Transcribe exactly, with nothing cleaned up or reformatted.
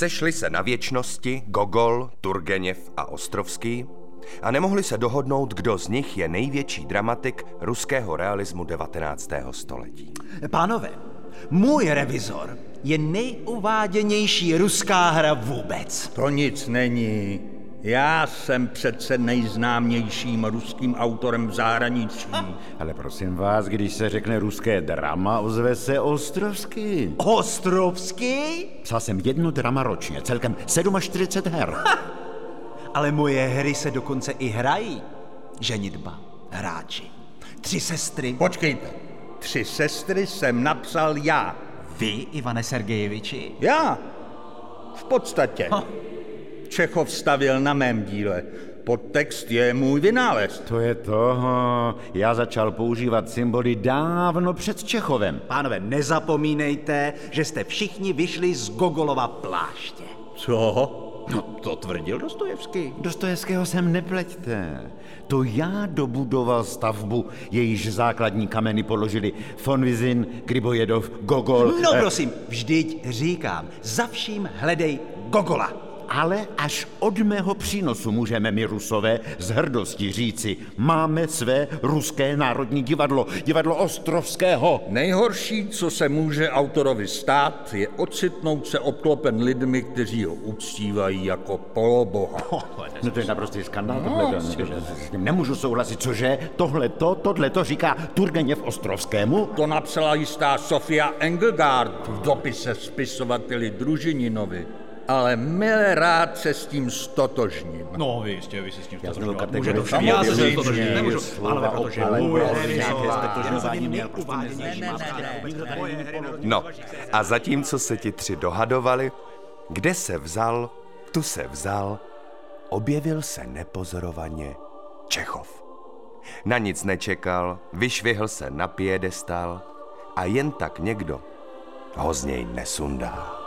Sešli se na věčnosti Gogol, Turgeněv a Ostrovský a nemohli se dohodnout, kdo z nich je největší dramatik ruského realismu devatenáctého století. Pánové, můj revizor je nejuváděnější ruská hra vůbec. To nic není. Já jsem přece nejznámějším ruským autorem v zahraničí. Ale prosím vás, když se řekne ruské drama, ozve se Ostrovský. Ostrovský? Psal jsem jedno drama ročně, celkem čtyřicet sedm her. Ale moje hry se dokonce i hrají. Ženitba, hráči, tři sestry. Počkejte, tři sestry jsem napsal já. Vy, Ivane Sergejeviči? Já. V podstatě. Ha. Čechov stavil na mém díle. Podtext je můj vynález. To je toho. Já začal používat symboly dávno před Čechovem. Pánové, nezapomínejte, že jste všichni vyšli z Gogolova pláště. Co? No, to tvrdil Dostojevský. Dostojevského sem nepleťte. To já dobudoval stavbu, jejíž základní kameny položili von Vizin, Gribojedov, Gogol. No prosím, vždyť říkám, za vším hledej Gogola. Ale až od mého přínosu můžeme my Rusové s hrdostí říci, máme své ruské národní divadlo, divadlo Ostrovského. Nejhorší, co se může autorovi stát, je ocitnout se obklopen lidmi, kteří ho uctívají jako poloboha. No to je naprostý skandál, tohle. S tím nemůžu souhlasit, cože? Tohleto, tohleto říká Turgeněv Ostrovskému? To napsala jistá Sofia Engelgard v dopise spisovateli Družininovi. Ale milé rád se s tím stotožním. No, vy jistě, vy se s tím stotožňovat. Může to všem. Já se s tím stotožnit nemůžu. Ale protože můj No, a zatímco se ti tři dohadovali, kde se vzal, tu se vzal, objevil se nepozorovaně Čechov. Na nic nečekal, vyšvihl se na piedestal a jen tak někdo ho z něj nesundá.